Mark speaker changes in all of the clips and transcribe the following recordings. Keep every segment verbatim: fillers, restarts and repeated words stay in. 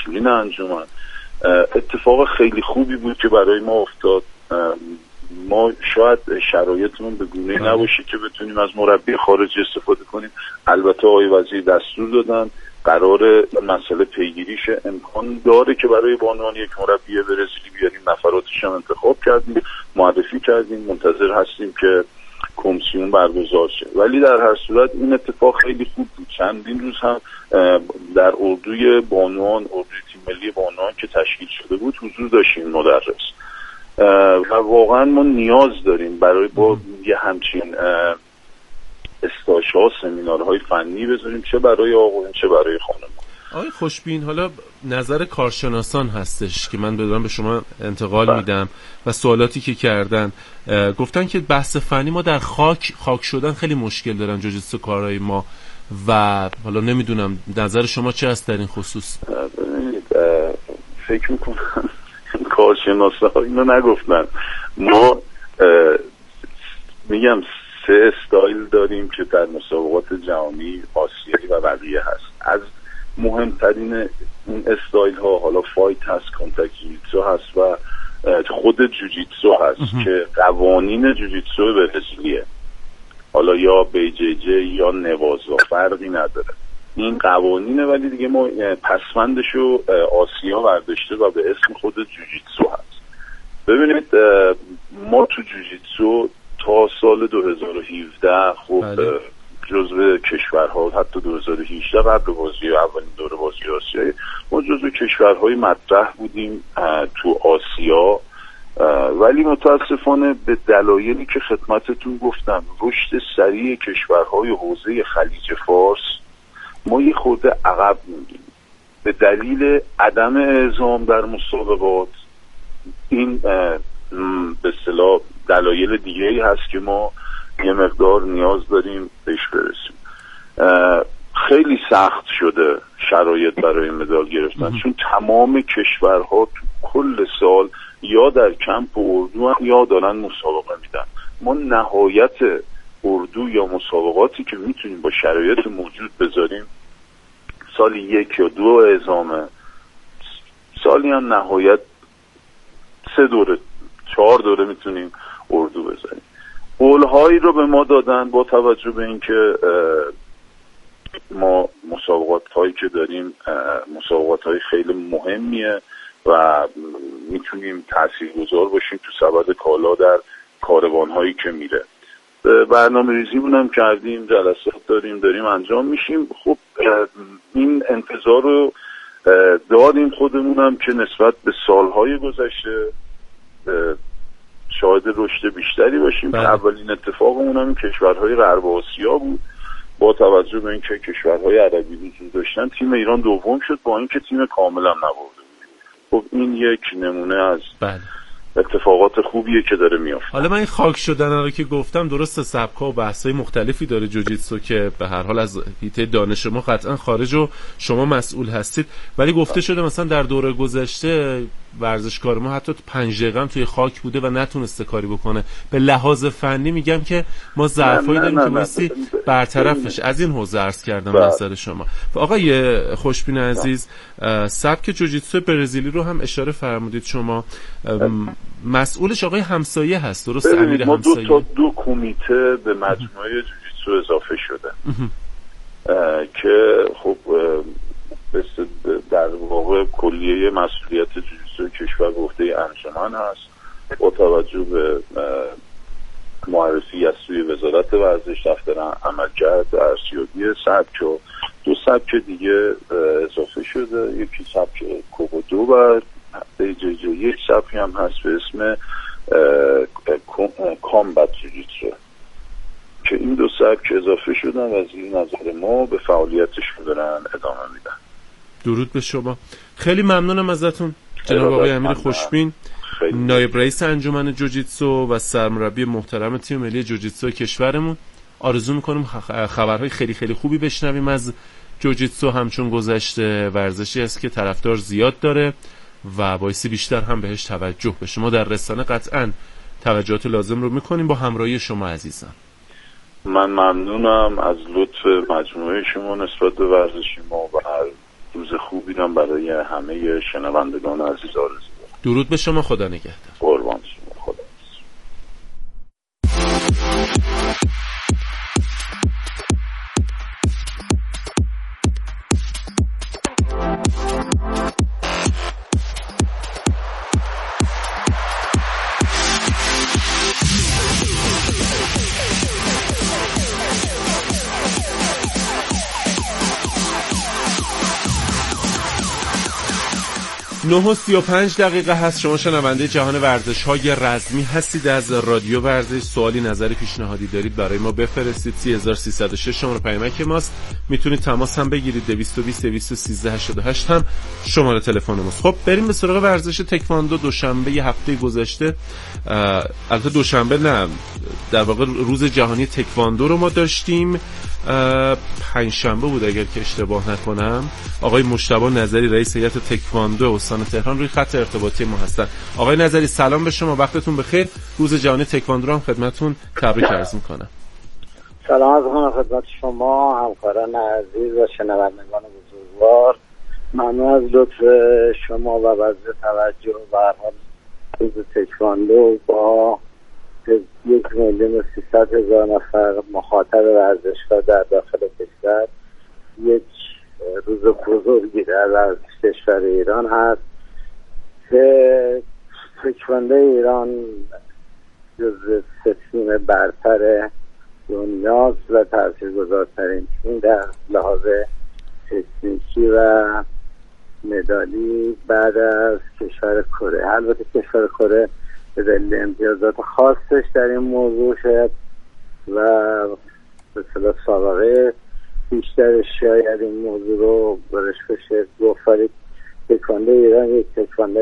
Speaker 1: مسئولین انجمن. اتفاق خیلی خوبی بود که برای ما افتاد. ما شاید شرایطمون به گونه‌ای نباشه که بتونیم از مربی خارجی استفاده کنیم. البته آقای وزیر دستور دادن قرار مسئله پیگیری شه. امکان داره که برای بانوان یک مربی برزیلی بیاریم. نفراتش هم انتخاب کردیم، معرفی کردیم، منتظر هستیم که کمیسیون برگزار شه. ولی در هر صورت این اتفاق خیلی خوب بود. چندین روز هم در اردوی بانوان، اردوی تیم ملی بانوان که تشکیل شده بود حضور داشتیم مدرس، و واقعا ما نیاز داریم برای با یه همچین استاشا سمینارهای فنی بذاریم، چه برای آقایون چه برای خانم.
Speaker 2: آقای خوشبین، حالا نظر کارشناسان هستش که من بدونم به شما انتقال بله. میدم و سوالاتی که کردن گفتن که بحث فنی ما در خاک خاک شدن خیلی مشکل دارن جوجیتسو کارهای ما، و حالا نمیدونم نظر شما چه هست در این خصوص؟
Speaker 1: ببینید فکر میکنم کارشناسا اینو نگفتن. ما میگم سه استایل داریم که در مسابقات جهانی آسیایی و بقیه هست. از مهمترین این استایل ها حالا فایت هست، کانتاکت جوجیتسو هست و خود جوجیتسو هست که قوانین جوجیتسو برزیلیه، حالا یا بیجیجی یا نوازا فرقی نداره، این قوانینه. ولی دیگه ما پسمندشو آسیا برداشته و به اسم خود جوجیتسو هست. ببینید ما تو جوجیتسو تا سال دو هزار و هفده خب جزو کشورها، حتی دو هزار و هجده قبل بازی اولین دوره بازی آسیایی ما جزو کشورهای مطرح بودیم تو آسیا. ولی متاسفانه به دلایلی که خدمتتون گفتم، رشد سریع کشورهای حوزه خلیج فارس، ما یه خورده عقب موندیم به دلیل عدم اعزام در مسابقات. این به اصطلاح دلایل دیگه‌ای هست که ما یه مقدار نیاز داریم بهش برسیم. خیلی سخت شده شرایط برای مدال گرفتن، چون تمام کشورها تو کل سال یا در کمپ اردو هم یا دارن مسابقه میدن. ما نهایت اردو یا مسابقاتی که میتونیم با شرایط موجود بذاریم سالی یک یا دو اعزامه، سالی هم نهایت سه دوره چهار دوره میتونیم اردو بذاریم. قولهایی رو به ما دادن با توجه به اینکه ما مسابقات هایی که داریم مسابقات های خیلی مهمیه و میتونیم تاثیرگذار باشیم تو سبد کالا در کاروان هایی که میره. برنامه ریزی هم کردیم، جلسات داریم داریم انجام میشیم. خب این انتظار رو داریم خودمونم که نسبت به سالهای گذشته شاهد رشد بیشتری باشیم. که اولین اتفاقمون هم کشورهای غرب آسیا بود. با توجه به اینکه کشورهای عربی وجود داشتن، تیم ایران دوم شد با اینکه تیم کاملا نبرده بود. خب این یک نمونه از بله. اتفاقات خوبیه که داره میافته.
Speaker 2: حالا من این خاک شدن رو که گفتم، درسته سبک‌ها و بحث‌های مختلفی داره جوجیتسو که به هر حال از حیطه دانش ما قطعا خارج و شما مسئول هستید، ولی گفته شده مثلا در دوره گذشته ورزشکار ما حتی پنج دقیقه هم توی خاک بوده و نتونسته کاری بکنه. به لحاظ فنی میگم که ما ضعفایی داریم که بایستی برطرفش. از این حوزه عرض کردم نظر شما. آقای خوشبین عزیز، سبک جوجیتسو برزیلی رو هم اشاره فرمودید شما، مسئولش آقای همسایه هست، درست؟ امیر همسایه.
Speaker 1: ما دو تا دو کمیته به مجموعه جوجیتسو اضافه شده که خب در واقع کلیه مسئولیت جوجیتسو کشور گفته انجمن هست. با توجه به معرفی از سوی وزارت ورزش، دفتر عملکرد ارشیابی سبک و دو سبک دیگه اضافه شده. یکی سبک کوبودو و بیجیجی، یک سبکی هم هست به اسم کامبت جوجیتسو که این دو سبک اضافه شدن و از این نظر ما به فعالیتشون دارن ادامه میدن.
Speaker 2: درود به شما. خیلی ممنونم ازتون جناب آقای امیر خوشبین، نایب رئیس انجمن جوجیتسو و سرمربی محترم تیم ملی جوجیتسو کشورمون. آرزو میکنم خبرهای خیلی خیلی خوبی بشنویم از جوجیتسو، همچون گذشته ورزشی است که طرفدار زیاد داره و باعث بیشتر هم بهش توجه بشه. ما در رسانه قطعاً توجهات لازم رو میکنیم با همراهی شما عزیزم.
Speaker 1: من ممنونم از لطف مجموعه شما نسبت به ورزش ما و هر روز خوبی هم برای همه شنوندگان عزیز آرزو دارم.
Speaker 2: درود به شما، خدا نگهدار.
Speaker 1: قربان شما، خدا.
Speaker 2: نه و سی و پنج دقیقه هست. شما شنونده جهان ورزش های رزمی هستید از رادیو ورزش. سوالی، نظری، پیشنهادی دارید برای ما بفرستید. سه هزار و سیصد و شش شماره پیامک ماست. میتونید تماس هم بگیرید. دویست و بیست دویست و سیزده هشتاد و هشت هم شماره تلفن ماست. خب بریم به سراغ ورزش تکواندو. دوشنبه ی هفته گذشته، البته دوشنبه نه، در واقع روز جهانی تکواندو رو ما داشتیم. پنج شنبه بود اگر که اشتباه نکنم. آقای مجتبی نظری، رئیس هیئت تکواندو استان تهران، روی خط ارتباطی ما هستن. آقای نظری سلام به شما، وقتتون بخیر. روز جهانی تکواندو رو هم خدمتتون تبریک عرض می‌کنم.
Speaker 3: سلام از من خدمت شما همکاران عزیز و شنوندگان بزرگوار. ممنون از لطف شما و بذل توجه به هر حال روز تکواندو با یک میلیون و سیصد هزار نفر مخاطب ورزشکار در داخل کشور یک روز بزرگی در ورزش کشور ایران هست که تکواندو ایران جزو سه تیم برتر دنیاست و تاثیرگذارترین تیم در لحاظ تکنیکی و مدالی بعد از کشور کره. البته کشور کره به دلیل امتیازات خاصش در این موضوع شاید و به اصطلاح سابقه بیشترش شاید این موضوع رو برش بشه گفت، ولی تکواندو ایران یک تکواندو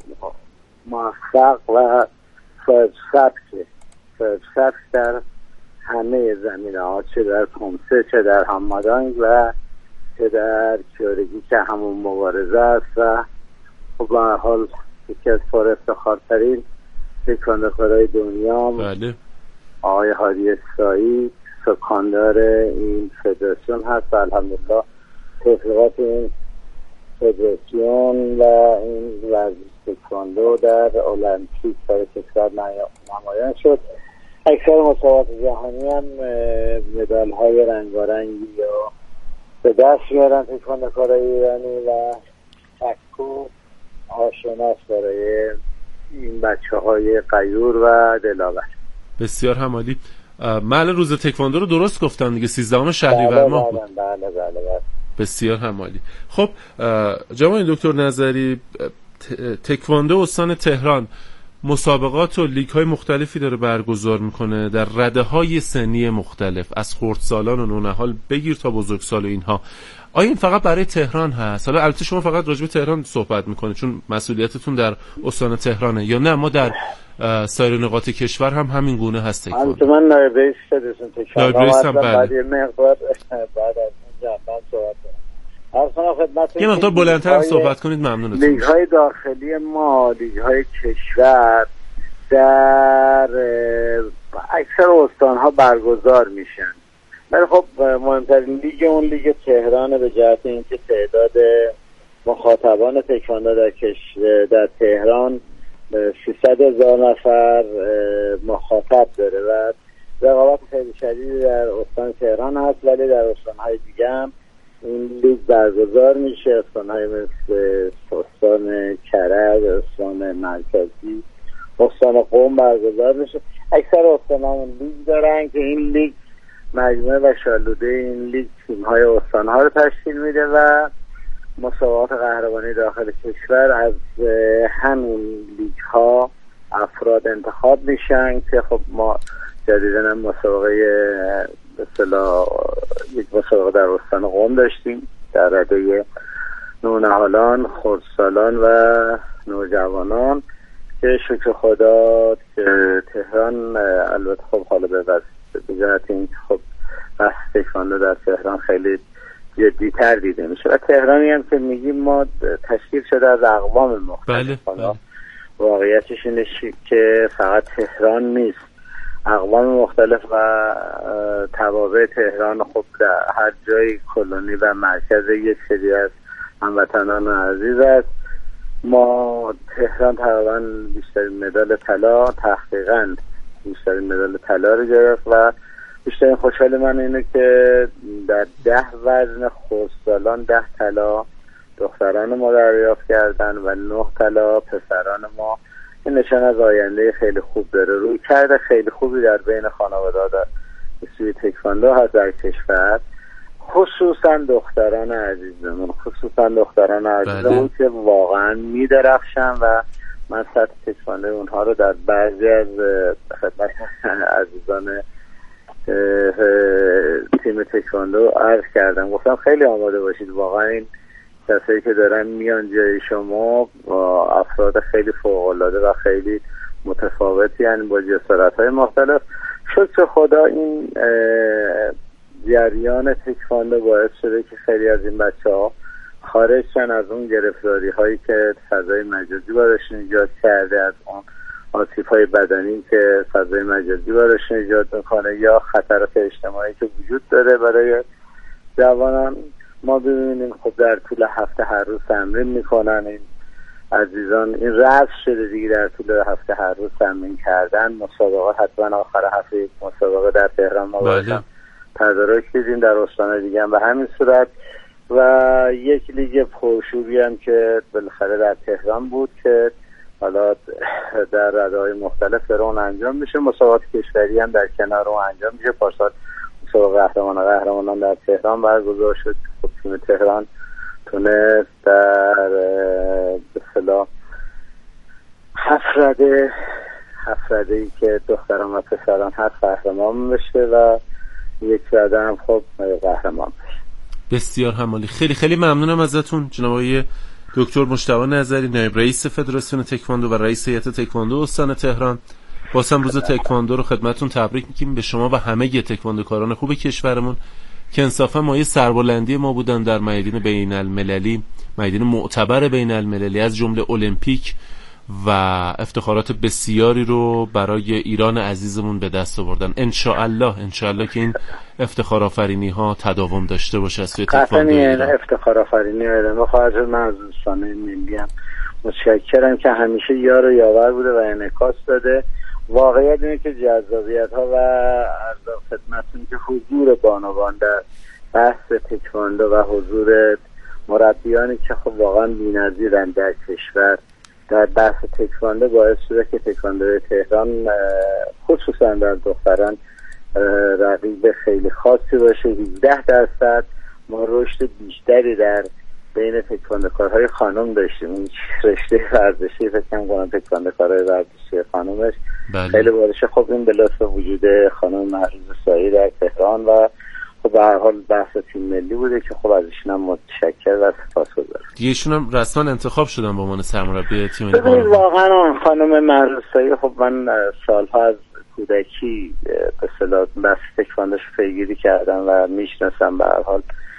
Speaker 3: موفق و صاحب سبکه صاحب سبک در همه زمینه ها، چه در کمسه، چه در همادانگ و چه در کیورگی که همون مبارزه است. و خب به هر حال یکی از پر افتخارترین تکواندوکارهای دنیا
Speaker 2: بله
Speaker 3: آقای هادی اسرایی سکاندار این فدراسیون هست و الحمدلله تحقیقات این فدراسیون و این ورزش تکواندو در المپیک برای کشور نمایان شد. اکثر مسابقات جهانی هم مدال های رنگارنگی یا به دست میارن تکواندوکارهای ایرانی و تکو آشناس برای این بچه های غیور و دلاور.
Speaker 2: بسیار همالی. من روز تکواندو رو درست گفتم دیگه، سیزدهم شهریور ماه بود.
Speaker 3: بله بله بله بله.
Speaker 2: بسیار همالی. خب جناب دکتر نظری، تکواندو استان تهران مسابقات و لیگ های مختلفی داره برگزار میکنه در رده های سنی مختلف، از خردسالان و نونهال بگیر تا بزرگسال و اینها. آیا این فقط برای تهران هست؟ حالا البته شما فقط راجع به تهران صحبت میکنید چون مسئولیتتون در استان تهرانه، یا نه ما در سایر نقاط کشور هم همین گونه هست تکواندو؟
Speaker 3: من نایب رئیس فدراسیون تکواندو
Speaker 2: نایب رئیس هم بعد
Speaker 3: یه مقدار بعد از اونجا صحبت کنم.
Speaker 2: یه مقدار بلندتر هم صحبت کنید ممنونتون.
Speaker 3: لیگ های داخلی ما، لیگ های کشور در اکثر استان ها برگزار میشن، ولی خب مهمترین لیگ اون لیگ تهران به جهت اینکه تعداد مخاطبان تکواندو در کشور در تهران سیصد هزار نفر مخاطب داره و رقابت خیلی شدیدی در استان تهران هست، ولی در استان‌های دیگه هم این لیگ برگزار میشه. استان‌های مثل استان کرج، استان مرکزی، استان قم برگزار میشه. اکثر استان‌ها لیگ دارن که این لیگ مجموعه و شالوده این لیگ تیم‌های استان‌ها رو تشکیل میده و مسابقات قهرمانی داخل کشور از همین لیگ ها افراد انتخاب میشن که خب ما جدیداً مسابقه به اصطلاح یک مسابقه در استان قم داشتیم در رده نونهالان، خردسالان و نوجوانان که شکر خدا که تهران البته خب حالا به جهت این خب بحث تکواندو در تهران خیلی جدی‌تر دیده میشه و تهرانی هم که میگیم ما تشکیل شده از اقوام مختلف.
Speaker 2: بله بله.
Speaker 3: واقعیتش اینه که فقط تهران نیست، اقوام مختلف و توابع تهران خب در هر جای کلونی و مرکز یک سری از هموطنان عزیز است. ما تهران تقریبا بیشترین مدال طلا، تحقیقاً بیشترین مدال طلا رو گرفت و بیشترین خوشحال من اینه که در ده وزن خردسالان ده طلا دختران ما دریافت کردن و نه طلا پسران ما. این نشان از آینده خیلی خوب داره. روی کرده خیلی خوبی در بین خانواده‌ها در سوی تکواندو هست در کشور، خصوصا دختران عزیزمون خصوصا دختران عزیزمون که واقعا میدرخشن و من سطح تکواندو اونها رو در بعضی از خدمت عزیزان تیم تکواندو عرض کردم، گفتم خیلی آماده باشید. واقعا این کسایی که دارن میان جای شما با افراد خیلی فوق‌العاده و خیلی متفاوتی، یعنی با جسارت‌های مختلف. شکر خدا این جریان تکواندو باعث شده که خیلی از این بچه‌ها خارج شن از اون گرفتاری هایی که فضای مجازی براشون ایجاد کرده، از اون آسیب‌های بدنی که فضای مجازی براشون ایجاد میکنه یا خطرات اجتماعی که وجود داره برای جوانان. ما ببینیم خب در طول هفته هر روز تمرین میکنن این عزیزان، این رفت شده دیگه، در طول هفته هر روز تمرین کردن. مسابقات حتما آخر هفته مسابقه در تهران ما باشم تدارک دیدیم، در استان دیگه هم به همین صورت، و یک لیگ پرشوری هم که بالاخره در تهران بود که حالا در رده‌های مختلف داره اون انجام میشه. مسابقات کشوری هم در کنار اون انجام میشه. پارسال مسابقه قهرمان قهرمانان در تهران برگزار شد. خب تیم تهران تونست در به اصطلاح هفت رده هفت رده ای که دختران و پسران هست قهرمان بشه و یک رده هم خب قهرمان بشه.
Speaker 2: بسیار همالی. خیلی خیلی ممنونم ازتون جناب آقای دکتر مجتبی نظری، نایب رئیس فدراسیون تکواندو و رئیس هیئت تکواندو استان تهران. واسم روز تکواندو رو خدمتتون تبریک میگیم به شما و همه تکواندوکاران خوب کشورمون که انصافا مایه سربلندی ما بودن در میادین بین المللی، میادین معتبر بین المللی از جمله المپیک، و افتخارات بسیاری رو برای ایران عزیزمون به دست آوردن. ان شاء الله ان شاء الله که این افتخار آفرینی ها تداوم داشته باشه از سوی تکواندو ایران.
Speaker 3: افتخار آفرینی ایران خواهد من از دوستان ملی هم متشکرم که همیشه یار و یاور بوده و انعکاس داده. واقعیت اینه که جذابیت ها و عرض خدمتتون که حضور بانوان در بحث تکواندو و حضور مربیانی که خب واقعا بی‌نظیرن در کشور در بحث تکواندو باعث شده که تکواندو تهران خصوصا در دختران رقیب خیلی خاصی باشه. هجده درصد ما رشد بیشتری در بین تکواندوکارهای خانم داشتیم. این رشته ورزشی فکر کنم تکواندوکارهای ورزشی خانمش
Speaker 2: بله.
Speaker 3: خیلی بارشه. خب این به لطف وجود خانم محروز سایی در تهران و خب به هر حال بحث تیم ملی بوده که خب از ایشون هم متشکر و سپاسگزارم.
Speaker 2: دیگه ایشون هم رسما انتخاب شدن به عنوان سرمربی تیم ملی.
Speaker 3: ببینید واقعا خانم محروز سایی خب من سالها از کودکی به اصطلاح بحث تکواندوش پیگیری کردم و میشناسم. به هر حال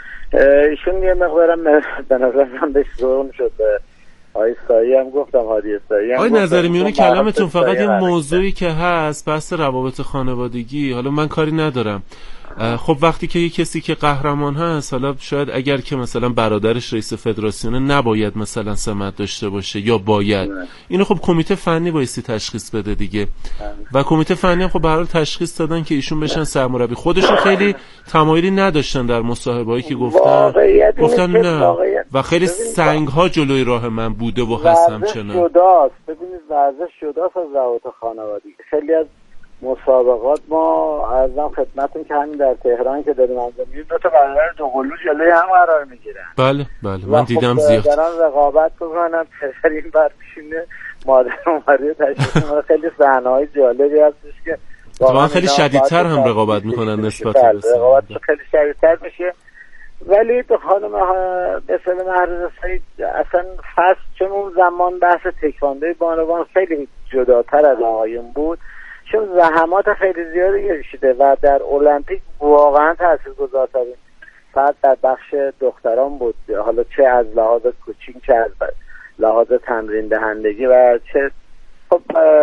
Speaker 3: ایشون یه مقدارم به نظر من بهش ظلم شد. آقای سایی هم گفتم، هادی سایی هم
Speaker 2: آقای نظری میونه کلامتون فقط یه موضوعی که هست بحث روابط خانوادگی. حالا من کاری ندارم. خب وقتی که یه کسی که قهرمان هست، حالا شاید اگر که مثلا برادرش رئیس فدراسیونه نباید مثلا سمت داشته باشه یا باید، اینو خب کمیته فنی بایستی تشخیص بده دیگه. و کمیته فنی هم خب به هر حال تشخیص دادن که ایشون بشن سرمربی. خودشون خیلی تمایلی نداشتن در مصاحبه‌ای که گفتن گفتن نه و خیلی سنگ ها جلوی راه من بوده و هست همچنان.
Speaker 3: جداست. ببینید ورزش جداست از روابط خانوادگی. خیلی از مسابقات ما ارزم خدمتتون که همین در تهران که داریم انجام میدیم دو تا برادر دوقلو جلوی هم قرار میگیرن.
Speaker 2: بله بله من دیدم زیاد
Speaker 3: دارن رقابت میکنن. پسر این بر میشینه مادر اونوری تشریف میکنه. خیلی صحنه‌های جالبی هستش که
Speaker 2: واقعا خیلی شدیدتر هم رقابت میکنن نسبت به
Speaker 3: رقابت خیلی شدیدتر میشه. ولی به خانم مثل محروز سعید اصلا فصل چون اون زمان بحث تکواندوی بانوان خیلی جداتر از آقایون بود، چون زحمات خیلی زیادی کشیده و در المپیک واقعا تاثیرگذارترین فقط در بخش دختران بود، حالا چه از لحاظ کوچینگ چه از لحاظ تمرین دهندگی و چه خب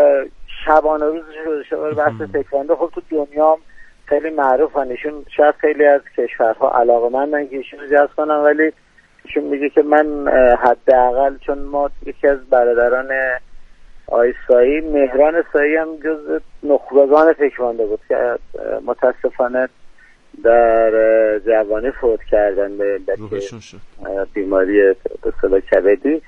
Speaker 3: شبانه روز شده بحث تکواندو. خب تو دنیا خیلی معروفن ایشون، شاید خیلی از کشورها علاقه‌مندن که ایشون رو جذب کنن، ولی ایشون میگه که من حداقل، چون ما یکی از برادران آقای سایی، مهران سایی هم جز نخبگان تکواندو بود که متاسفانه در جوانی فوت کردن به علت بیماری به اصطلاح کبدی.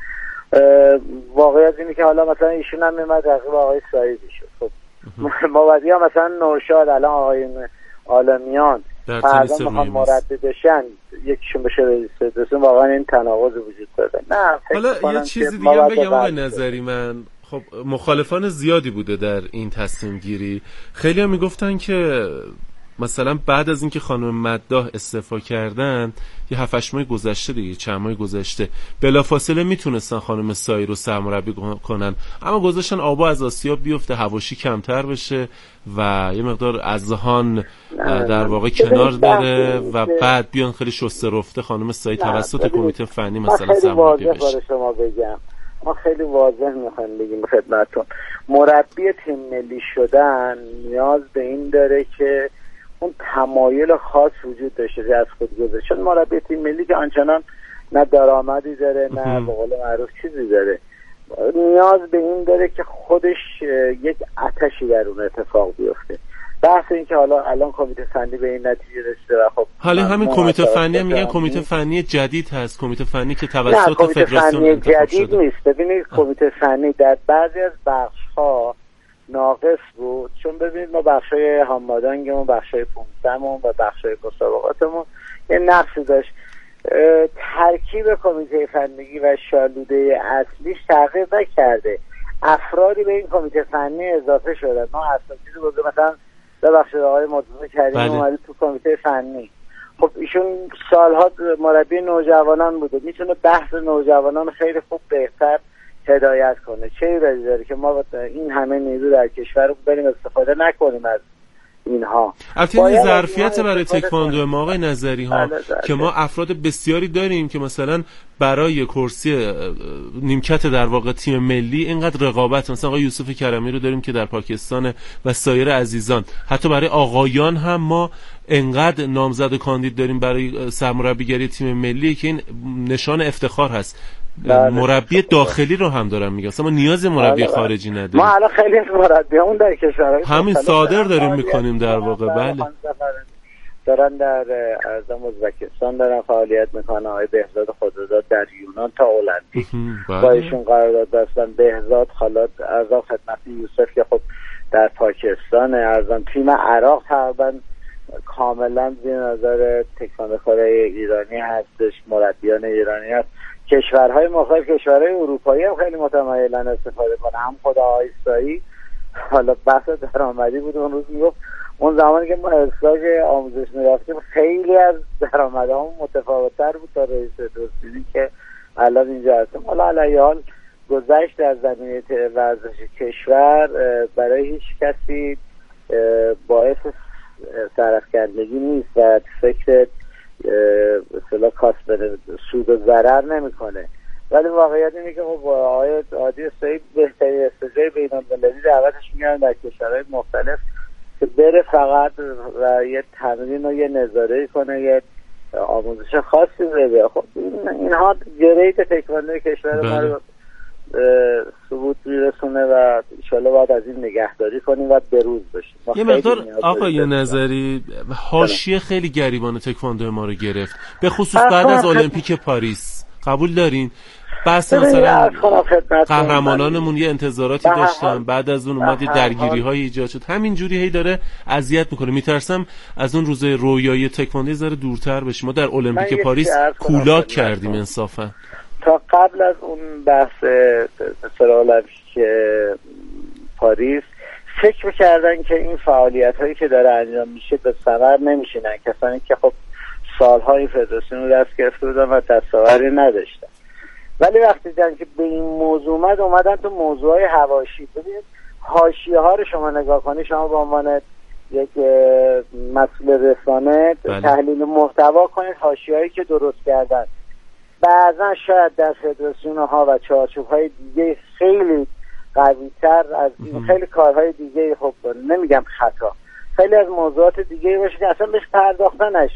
Speaker 3: واقعیت اینه که حالا مثلا ایشون هم میمد رقیب آقای سایی میشد. خب مابدی ها مثلا نورشاد، الان آقای عالمیان فردا میخوان مربی بشن، یکیشون بشه رئیس فدراسیون، واقعا این تناقض وجود داره. نه
Speaker 2: حالا یه چیزی دیگه هم بگم آقای نظری، من خب مخالفان زیادی بوده در این تصمیم گیری. خیلی هم میگفتن که مثلا بعد از اینکه خانم مداح استعفا کردن یه هفت هشت ماه گذشته دیگه، چند ماه گذشته، بلافاصله میتونستن خانم سایی رو سرمربی کنن، اما گذاشتن آبا از آسیا بیفته، حواشی کمتر بشه و یه مقدار اذهان در واقع کنار بره و بعد بیان خیلی شسته رفته خانم سایی توسط کمیته فنی مثلا سرمربی بشه.
Speaker 3: شما بگم ما خیلی واضح میخوایم بگیم خدمتتون، مربی تیم ملی شدن نیاز به این داره که اون تمایل خاص وجود داشته که از خود گذاشت. چون مربی تیم ملی که آنچنان نه درآمدی داره نه به قول معروف چیزی داره، نیاز به این داره که خودش یک آتشی در اون اتفاق بیفته. بحث این که حالا الان کمیته فنی به این نتیجه رسیده و خب
Speaker 2: حالا همین کمیته فنی هم میگن کمیته فنی جدید هست، کمیته فنی که توسط فدراسیون
Speaker 3: انتخاب شده. جدید نیست. ببینید
Speaker 2: آه.
Speaker 3: کمیته فنی در بعضی از بخش‌ها ناقص بود، چون ببینید ما بخشای هامادانگمون، بخشای پونزدهمون و بخشای مسابقاتمون یه نقصی داشت. ترکیب کمیته فنی و شالوده اصلیش تغییر نکرده، افرادی به این کمیته فنی اضافه شدن. ما اصلا چیزی بوده مثلا ببخشید آقای مرتضی کریمی اومده تو کمیته فنی، خب ایشون سالها مربی نوجوانان بوده، میتونه بحث نوجوانان خیلی خوب بهتر هدایت کنه. چه ایرادی داره که ما این همه نیرو در کشور رو بریم استفاده نکنیم از اینها؟
Speaker 2: البته این ظرفیت برای تکواندو ما آقای نظری ها که ما افراد بسیاری داریم که مثلا برای کرسی نیمکت در واقع تیم ملی اینقدر رقابت، مثلا آقای یوسف کرمی رو داریم که در پاکستان و سایر عزیزان، حتی برای آقایان هم ما انقدر نامزد و کاندید داریم برای سرمربیگری تیم ملی که این نشان افتخار هست. بله. مربی داخلی رو هم دارم میگم، اصلا ما نیاز مربی بله. خارجی نداریم.
Speaker 3: ما الان خیلی از مربیامون در کشورهای
Speaker 2: همین صادر داریم میکنیم در واقع. بله
Speaker 3: دارن در ارزم ازبکستان دارن فعالیت میکنن. آقای بهزاد خودرضا در یونان تا المپیک با ایشون قرارداد بستن. بهزاد خالد ارزم خدمت یوسف که خب در پاکستان، ارزم تیم عراق تقریبا کاملا زیر نظر تکواندوکارای ایرانی هستش، مربیان ایرانی هست. کشورهای مختلف، کشورهای اروپایی هم خیلی متمایلن استفاده کنن. هم خود آقای سایی حالا بحث درآمدی بود اون روز میگفت اون زمانی که ما اصلاح آموزش میرفتیم خیلی از درآمدها متفاوت‌تر بود تا رئیس فدراسیونی که الان اینجا هستیم. حالا علیه حال گذشت از زمینه ورزش کشور برای هیچ کسی باعث سرافکندگی نیست و فکر اصطلاح کاسب سود و ضرر نمیکنه. ولی واقعیت اینه که خب آقای عادی سعید بهترین استجای بین‌المللی دعوتش می‌کردن در کشورهای مختلف که بره فقط و یه تمرین و یه نظاره کنه، یه آموزش خاصی بده. خب اینها گریت تکواندو کشور ما رو ثبوت میرسونه و انشالله باید از این نگهداری کنیم و بروز بشیم.
Speaker 2: یه مقدار آقای نظری حاشیه خیلی گریبان تکواندو ما رو گرفت، به خصوص بعد از المپیک پاریس. قبول دارین؟ بس مثلا قهرمانانمون یه انتظاراتی داشتن، بعد از اون اومد درگیری های ایجاد شد، همین جوری هی داره اذیت میکنه. میترسم از اون روز رویایی تکواندو ذره دورتر بشیم. ما در المپیک پاریس کولاک کردیم انصافا.
Speaker 3: تا قبل از اون بحث المپیک پاریس فکر می‌کردن که این فعالیت‌هایی که داره انجام میشه به ثمر نمیشینن، کسانی که خب سال‌ها این فدراسیون رو دست گرفته بودن و دستاوردی نداشتن. ولی وقتی دیدن که به این موضوع اومد اومدن تو موضوعهای حواشی. ببینید حاشیه‌ها رو شما نگاه کنید، شما به عنوان یک مسئول رسانه بله. تحلیل محتوا کنید حاشیه‌هایی که درست کردن. بعضا شاید در فدراسیون ها و چارچوب های دیگه خیلی قوی تر از این خیلی کارهای دیگه، خب نمیگم خطا، خیلی از موضوعات دیگه باشه که اصلا بهش پرداخته نشه.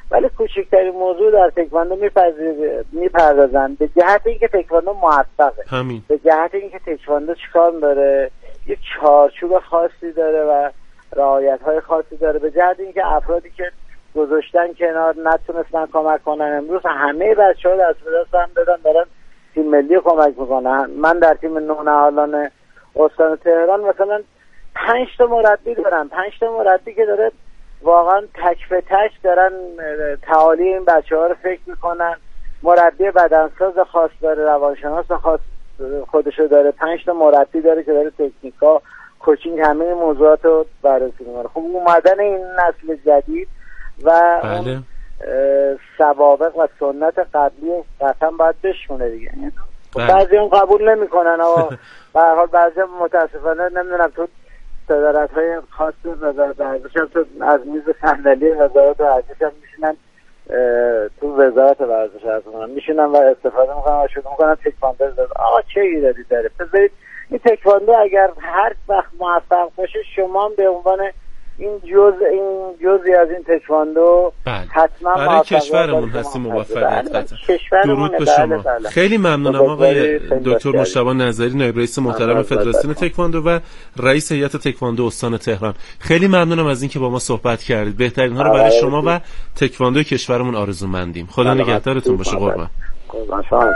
Speaker 3: ولی کوچکترین موضوع در تکواندو میپردازن به جهت اینکه تکواندو موفقه،
Speaker 2: همین.
Speaker 3: به جهت اینکه تکواندو چیکار داره، یه چارچوب خاصی داره و رعایت‌های خاصی داره، به جهت اینکه افرادی که گذاشتن کنار نتونستن کمک کنن، امروز همه بچه‌ها دست به دست هم دادن دارن تیم ملی کمک میکنن. من در تیم نونهالان استان تهران مثلا پنج تا مربی دارم، پنج تا مربی که داره واقعا تک به تک دارن تعالی این بچه‌ها رو فکر میکنن. مربی بدنساز خاص داره، روانشناس خاص خودشو داره، پنج تا مربی داره که داره تکنیکا، کوچینگ، همه موضوعات رو بررسی میکنه. خب اومدن این نسل جدید و
Speaker 2: بله.
Speaker 3: سوابق و سنت قبلی قطعا باید بشونه دیگه.
Speaker 2: بله.
Speaker 3: بعضی هم قبول نمیکنن اما به هر حال بعضی هم متاسفانه نمیدونم تو صدارت‌های خاص وزارت ورزش هم تو از میز صندلی وزارت ورزش هم میشینن، تو وزارت ورزش هستن میشینن و استفاده میکنن و شروع میکنن تکواندو داد. آقا چه ایرادی داره؟ بذارید این تکواندو اگر هر وقت موفق باشه شما هم به عنوان این جز این جزئی از این تکواندو حتما
Speaker 2: برای کشورمون هستیم موفقیت قطعا. درود به شما. بله بله. خیلی ممنونم آقای دکتر مجتبی نظری، نایب رئیس محترم فدراسیون تکواندو و رئیس هیئت تکواندو استان تهران. خیلی ممنونم از اینکه با ما صحبت کردید. بهترین ها رو برای شما و تکواندو کشورمون آرزومندیم. خدا نگهدارتون باشه. قربان.
Speaker 3: قربان شما.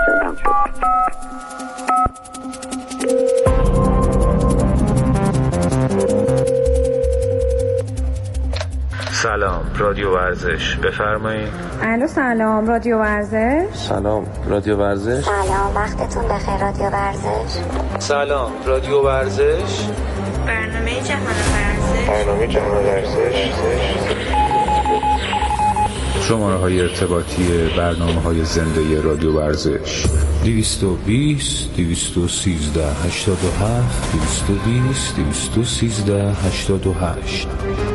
Speaker 4: سلام رادیو ورزش، بفرمایید.
Speaker 5: الو سلام رادیو ورزش.
Speaker 4: سلام رادیو ورزش.
Speaker 6: سلام وقتتون بخیر رادیو ورزش.
Speaker 4: سلام رادیو ورزش.
Speaker 6: برنامه جهان ورزش.
Speaker 4: برنامه جهان ورزش. شماره های ارتباطی برنامه های زنده رادیو ورزش دویست و بیست دویست و سیزده هشتاد و هفت دویست و بیست دویست و سیزده هشتاد و هشت.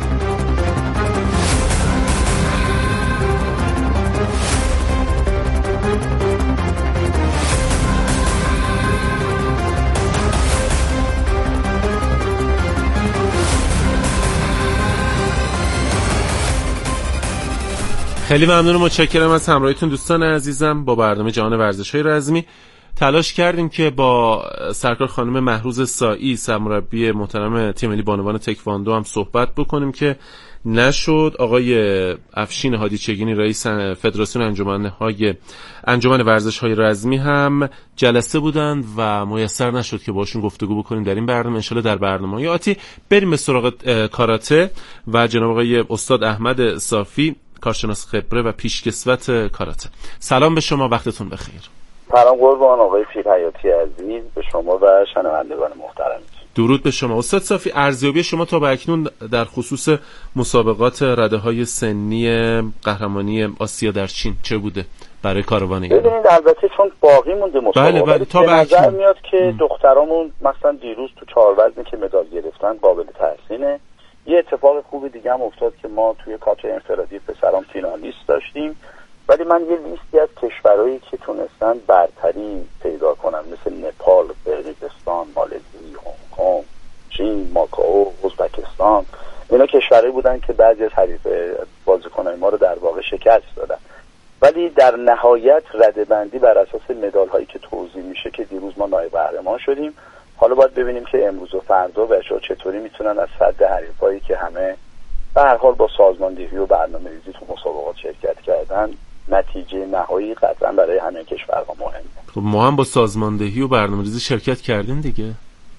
Speaker 2: خیلی ممنون و متشکرم از همراهیتون دوستان عزیزم. با برنامه جهان ورزش‌های رزمی تلاش کردیم که با سرکار خانم مهروز سایی، سرمربی محترم تیم ملی بانوان تکواندو هم صحبت بکنیم که نشد. آقای افشین هادیچگینی رئیس فدراسیون انجمن‌های انجمن ورزش‌های رزمی هم جلسه بودند و میسر نشد که باشون گفتگو بکنیم در این برنامه. ان شاءالله در برنامه‌های آتی بریم به سراغ کاراته و جناب آقای استاد احمد صافی، کارشناس خبره و پیشکسوت کاراته. سلام به شما، وقتتون بخیر.
Speaker 1: سلام قربان آقای پیرحیاتی عزیز، به شما و شنوندگان محترم.
Speaker 2: درود به شما استاد صافی. ارزیابی شما تا به اکنون در خصوص مسابقات رده‌های سنی قهرمانی آسیا در چین چه بوده برای کاروان ایران؟
Speaker 1: ببینید البته چون باقی مونده مسابقات،
Speaker 2: بله بله، تا
Speaker 1: به نظر
Speaker 2: اکنون
Speaker 1: میاد که دخترامون مثلا دیروز تو چهار وزنی که مدال گرفتن قابل تحسینه. یه اتفاق خوب دیگه هم افتاد که ما توی کاتر انفرادی پسران فینالیست داشتیم، ولی من یه لیستی از کشورهایی که تونستن برتری پیدا کنن مثل نپال، قرقیزستان، مالزی، هنگ کنگ، چین، ماکائو، ازبکستان، اینا کشورهایی بودن که بعضی از حریف بازیکنان ما رو در واقع شکست دادن. ولی در نهایت رده‌بندی بر اساس مدال هایی که توزیع میشه که دیروز ما نایب قهرمان شدیم. حالا باید ببینیم که امروز و فردا بچه‌ها چطوری میتونن از صد حریفایی که همه به هر حال با سازماندهی و برنامه‌ریزی تو مسابقات شرکت کردن، نتیجه نهایی قطعا برای همه کشورها مهمه.
Speaker 2: خب ما هم با سازماندهی و برنامه‌ریزی شرکت کردیم دیگه.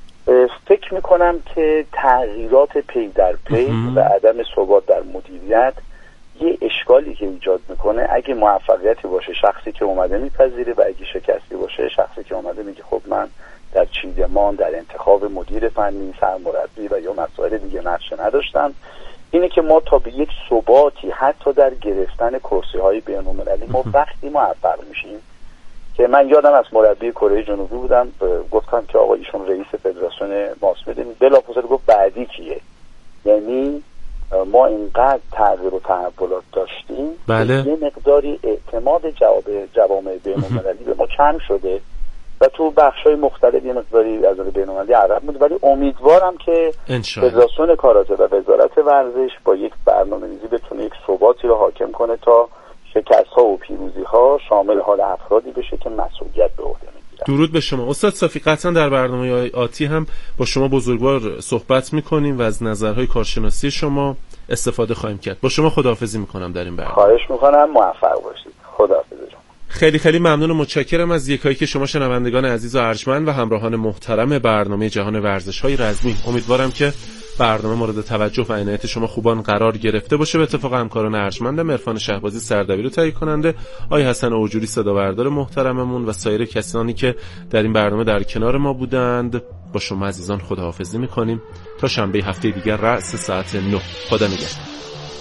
Speaker 1: فکر میکنم که تغییرات پی در پی و عدم ثبات در مدیریت یه اشکالی که ایجاد میکنه. اگه موفقیتی باشه شخصی که اومده میپذیره و اگه شکستی باشه شخصی که اومده میگه خب من در چیدمان، در انتخاب مدیر فنی، سرمربی و یا مسائل دیگه نقش نداشتم. اینه که ما تا به یک ثباتی حتی در گرفتن کرسی های بین‌المللی ما وقتی موفق میشیم که من یادم از مربی کره جنوبی بودم، گفتم که آقا ایشون رئیس فدراسیون ماست میده، بلافاصله گفت بعدی کیه. یعنی ما اینقدر تغییر و تحولات داشتیم
Speaker 2: بله.
Speaker 1: یه مقداری اعتماد جواب جوامع بین‌المللی به ما کم شده
Speaker 3: و تو بخش‌های مختلف یه مقداری از نظر بین‌المللی عقب بود، ولی امیدوارم که فدراسیون کاراته و وزارت ورزش با یک برنامه‌ریزی بتونه یک ثباتی رو حاکم کنه تا شکست‌ها و پیروزی‌ها شامل حال افرادی بشه که مسئولیت به عهده میگیرن.
Speaker 2: درود به شما استاد صافی. قطعا در برنامه آتی هم با شما بزرگوار صحبت می‌کنیم و از نظرهای کارشناسی شما استفاده خواهیم کرد. با شما خداحافظی می‌کنم در این برنامه.
Speaker 3: خواهش می‌کنم، موفق باشید. خداحافظ.
Speaker 2: خیلی خیلی ممنون و متشکرم از یکایی که شما شنوندگان عزیز و ارجمند و همراهان محترم برنامه جهان ورزش‌های رزمی. امیدوارم که برنامه مورد توجه و عنایت شما خوبان قرار گرفته باشه. به اتفاق همکاران ارجمندم عرفان شهبازی سردبیر و تهیه کننده، آقای حسن اوجوری صداوردار محترممون و سایر کسانی که در این برنامه در کنار ما بودند، با شما عزیزان خداحافظی می‌کنیم تا شنبه هفته دیگر رأس ساعت نه. خدا نگهدار.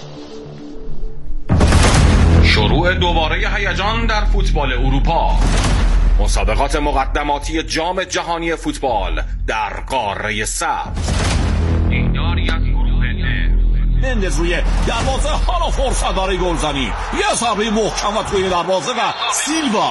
Speaker 7: شروع دوباره هیجان در فوتبال اروپا. مسابقات مقدماتی جام جهانی فوتبال در قاره سبز. دیداری از گروه
Speaker 8: مندز روی دروازه، حالا فرصت برای گلزنی، یه ضربه محکم و توی دروازه و سیلوا.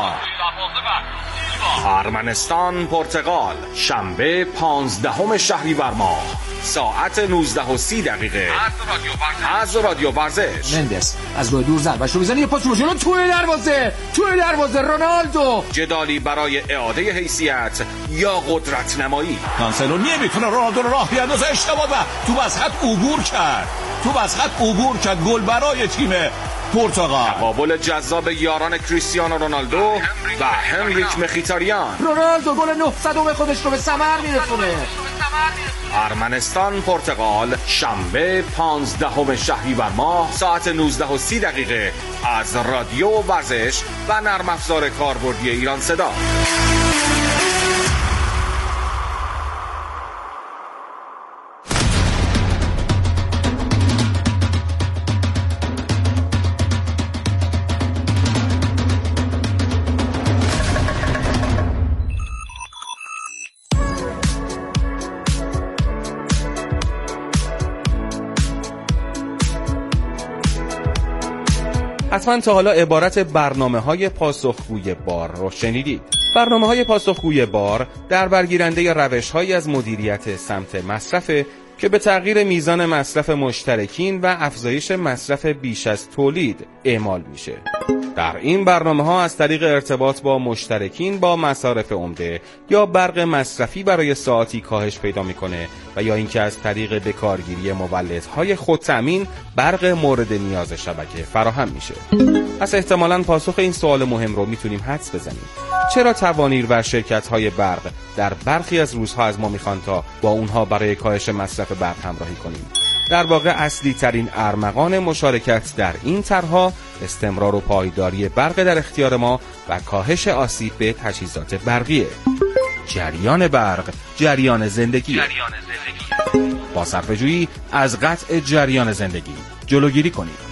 Speaker 7: ارمنستان پرتغال، شنبه پانزدهم شهریور ماه ساعت نوزده و سی دقیقه از رادیو ورزش.
Speaker 8: مندس از روی دور زد و شو میزنه، یه پاس رو جلو توی دروازه، توی دروازه رونالدو.
Speaker 7: جدالی برای اعاده حیثیت یا قدرت نمایی.
Speaker 8: کانسلو نمیتونه رونالدو رو راه بیاندازه، اشتباه و تو از خط عبور کرد، تو از خط عبور کرد. گل برای تیم پرتغال.
Speaker 7: تقابل جذاب یاران کریستیانو رونالدو و هنریک مخیتاریان.
Speaker 8: رونالدو گل نهصدم خودش رو به ثمر میرسونه.
Speaker 7: ارمنستان پرتغال، شنبه پانزدهم شهریور ماه ساعت نوزده و سی دقیقه از رادیو ورزش و نرم افزار کاربردی ایران صدا.
Speaker 9: حتما تا حالا عبارت برنامه‌های پاسخگوی بار رو شنیدید. برنامه‌های پاسخگوی بار در برگیرنده روش‌هایی از مدیریت سمت مصرف که به تغییر میزان مصرف مشترکین و افزایش مصرف بیش از تولید اعمال میشه. در این برنامه‌ها از طریق ارتباط با مشترکین با مصارف عمده یا برق مصرفی برای ساعتی کاهش پیدا میکنه و یا اینکه از طریق بکارگیری مولدهای خودتأمین برق مورد نیاز شبکه فراهم میشه. پس احتمالاً پاسخ این سوال مهم رو میتونیم حدس بزنیم. چرا توانیر و شرکت‌های برق در برخی از روزها از ما میخوان تا با اونها برای کاهش مصرف برق همراهی کنیم؟ در واقع اصلی ترین ارمغان مشارکت در این طرح‌ها استمرار و پایداری برق در اختیار ما و کاهش آسیب به تجهیزات برقیه. جریان برق، جریان زندگی. جریان زندگی. با صرفه‌جویی از قطع جریان زندگی جلوگیری کنید.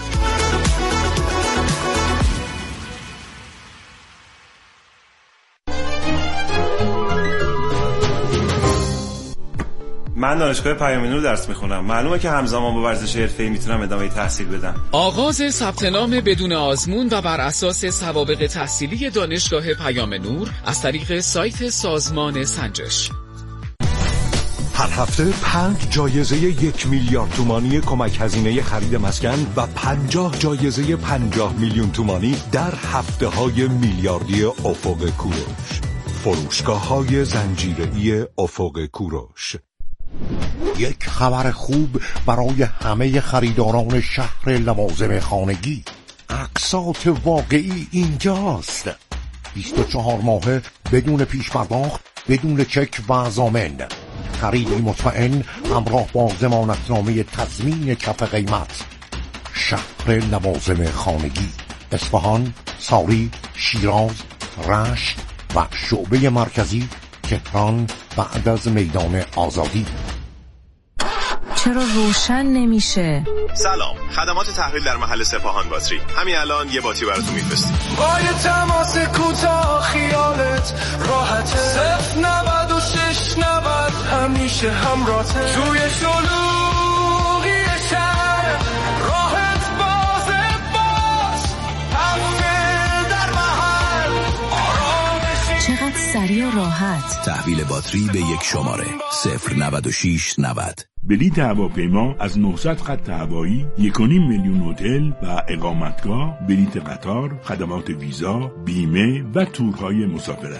Speaker 10: من دانشگاه پیام نور درس میخونم. معلومه که همزمان با ورزش حرفه‌ای میتونم ادامه تحصیل بدم.
Speaker 11: آغاز ثبت نام بدون آزمون و بر اساس سوابق تحصیلی دانشگاه پیام نور از طریق سایت سازمان سنجش.
Speaker 12: هر هفته پنج جایزه یک میلیارد تومانی کمک هزینه خرید مسکن و پنجاه جایزه پنجاه میلیون تومانی در هفته های میلیاردی افق کوروش. فروشگاه های زنجیره‌ای افق کوروش.
Speaker 13: یک خبر خوب برای همه خریداران شهر لوازم خانگی. اقساط واقعی اینجاست. بیست و چهار ماهه بدون پیش پرداخت، بدون چک و ضامن. خریدی مطمئن همراه با ضمانتنامه تضمین کف قیمت. شهر لوازم خانگی، اصفهان، ساری، شیراز، رشت و شعبه مرکزی تهران بعد از میدان آزادی.
Speaker 14: چرا روشن نمیشه؟
Speaker 15: سلام، خدمات تحویل در محل سپاهان باتری. همین الان یه باتری براتون میفرستیم.
Speaker 16: با یه تماس کوتاه خیالت راحته. صفر نود و شش نود همیشه همراهته. توی شلوغی شهر راحت بازه باز. هفته در محل آرامشی.
Speaker 14: چقدر سریع و راحت.
Speaker 8: تحویل باتری به یک شماره صفر نود و شش نود.
Speaker 17: بلیط هواپیما از نهصد خط هوایی، یک و نیم میلیون هتل و اقامتگاه، بلیط قطار، خدمات ویزا، بیمه و تورهای مسافرت.